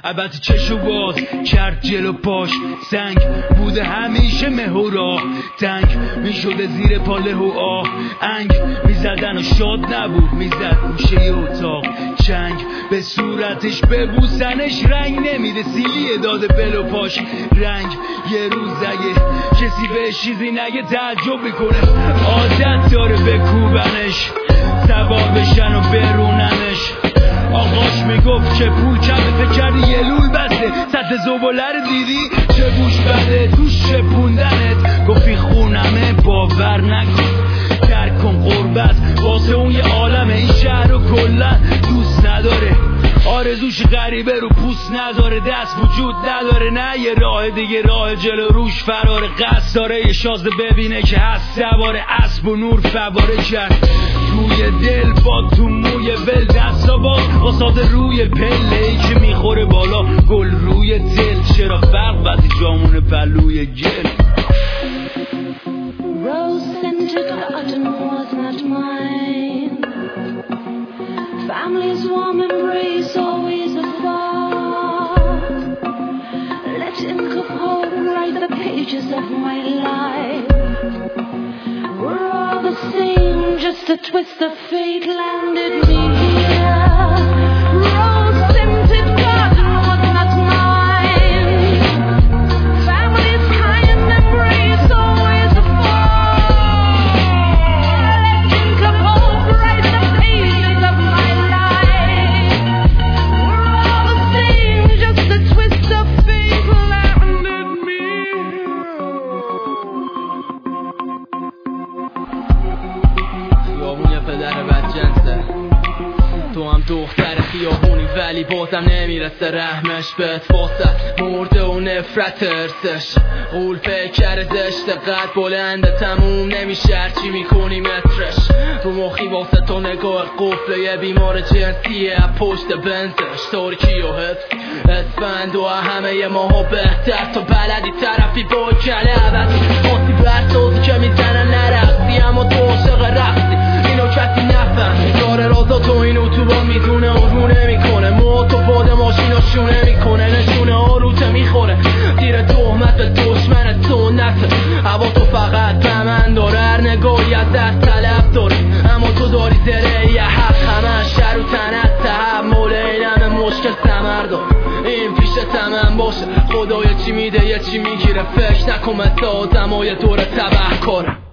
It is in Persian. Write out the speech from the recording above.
البته چشو باز کرد جلو پاش سنگ بوده همیشه مه و راه تنگ میشده زیر پاله و آه انگ میزدن و شاد نبود میزد گوشه اتاق چنگ به صورتش ببوسنش رنگ نمیده سیلیه داده بل و پاش رنگ یه روز اگه کسی بهش چیزی نگه تعجب میکنه عادت داره بکوبنش سوار بشن و بروننش آقاش میگفت که پول کمه فکر کردی یه لول بسته سطح زباله رو دیدی چه بوش بده توش شپوندنت گفتی خونمه باور نکن درک کن قربت واسه اون یه عالمه این شهر رو کلن دوست نداره آرزوش غریبه رو پوست نداره دست وجود نداره نه یه راه دیگه راه جلو روش فراره قصد داره یه شازده ببینه که هست سواره اسب و نور فواره کرد توی دل با تو موی ول دستا باز واساده روی پله ای که میخوره بالا گل روی دل چرا فرق وقتی جامون پلوی گل Rose-scented cotton was not mine. Family's warm embrace always afar. Let ink of hope write the pages of my life. We're all the same, just a twist of fate landed me here. Rose-scented cotton was not mine. Family's kind embrace always afar. Let ink of hope write the pages of my life. We're all the same, just a twist of fate landed me خیابون پدر بدجنسه تو هم دختر خیابونی ولی بازم نمیرسه رحمش بهت واسه مرده و نفرت ارسش غول فکر زشت قد بلنده تموم نمیشه هرچی میکنی مترش رو مخی واسه تو نگاه قفله یه بیمار جنسیه پشت بنزش ترکی و اسفند و همه ماها بهتر تو بلدی طرفی با کله عوض ماسی برسازی که میزنن نرقصی اما تو عاشق رقصی اینو کسی نفهم داره رازا تو این اتوبان میدونه و رو نمیکنه موتو باد ماشینا شونه میکنه نشونه ها روته میخوره زیر تهمت به دشمن سنته هوا تو فقط به من داره هر نگاهی از دست طلب داره اما تو داری زره یه حق همه شر و تنت تحب موله اینم مشکل سمر داره این پیش تمن باشه خدای چی میده یه چی میگیره فکر نکن مثل آدم های دور تبه کاره